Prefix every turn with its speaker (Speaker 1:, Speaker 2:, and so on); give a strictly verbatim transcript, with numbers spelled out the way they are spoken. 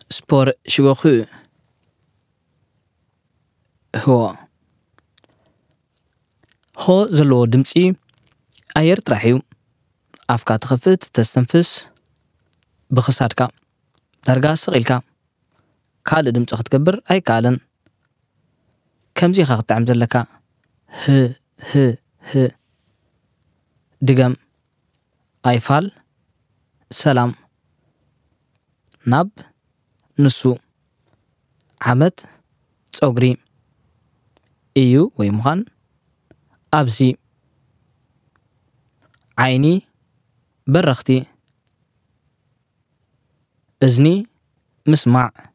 Speaker 1: سپور شوخو هو هو زلو دمصي اير طرحيو افكا تخفت تستنفس بخساركا درجا سقيلكا كال دمص ክትገብር ኣይከኣለን ከምዚ ኻ ክትዓም ዘለካ ህ ህ ህ ድገም ኣይፋል ሰላም ናብ ንሱ ዓመት ፀጉሪ እዩ ወይ ምዃን ኣብዚ ዓይኒ በረኽቲ እዝኒ ምስማዕ